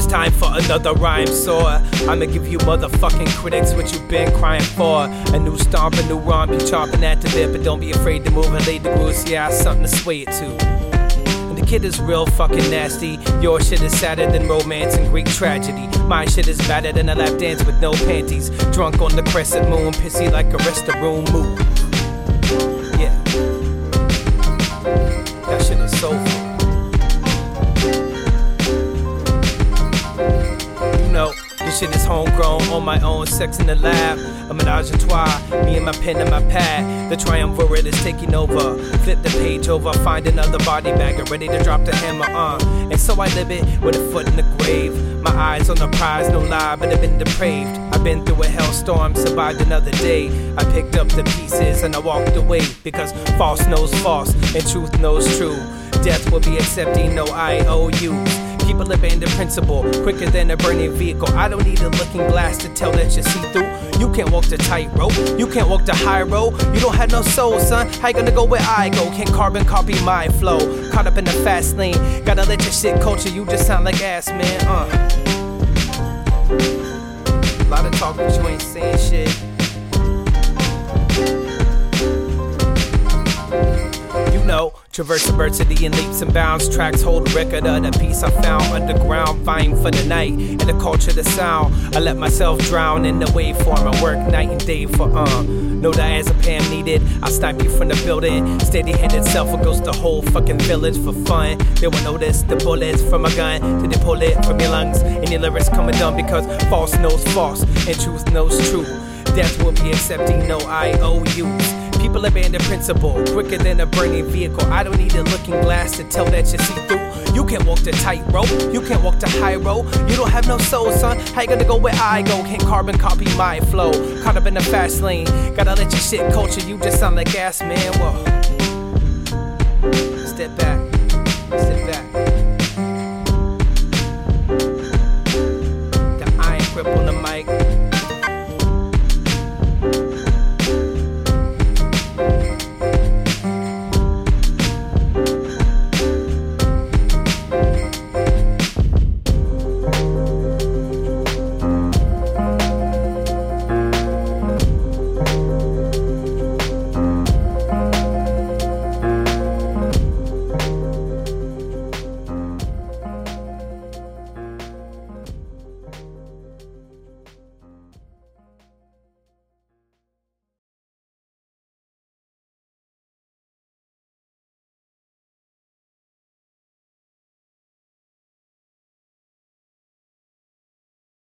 time for another rhyme soar. I'ma give you motherfucking critics what you've been crying for. A new stomp, a new romp, you chomping at the bit, but don't be afraid to move and lay the grooves. Yeah, something to sway it to. And the kid is real fucking nasty. Your shit is sadder than romance and Greek tragedy. My shit is badder than a lap dance with no panties. Drunk on the crescent moon, pissy like a restroom move. Yeah, that shit is soulful. This shit is homegrown, on my own, sex in the lab. A menage a trois, me and my pen and my pad. The triumvirate is taking over. Flip the page over, find another body bag, ready to drop the hammer on. And so I live it with a foot in the grave. My eyes on the prize, no lie, but I've been depraved. I've been through a hellstorm, survived another day. I picked up the pieces and I walked away, because false knows false and truth knows true. Death will be accepting no IOUs. People abandon principle quicker than a burning vehicle. I don't need a looking glass to tell that you see through. You can't walk the tightrope, you can't walk the high road. You don't have no soul, son. How you gonna go where I go? Can't carbon copy my flow. Caught up in the fast lane, gotta let your shit culture. You just sound like ass, man. A lot of talk, but you ain't saying shit. Traverse adversity in leaps and bounds. Tracks hold a record of the peace I found underground. Vying for the night and the culture, the sound. I let myself drown in the waveform. I work night and day for no diazepam needed. I snipe you from the building. Steady-handed self goes the whole fucking village for fun. They will notice the bullets from a gun. Till they pull it from your lungs. And your lyrics coming done, because false knows false and truth knows true. Death will be accepting no IOUs. People abandon principle quicker than a burning vehicle. I don't need a looking glass to tell that you see through. You can't walk the tightrope, you can't walk the high road. You don't have no soul, son. How you gonna go where I go? Can't carbon copy my flow. Caught up in the fast lane, gotta let your shit culture. You just sound like gas, man. Whoa. Step back.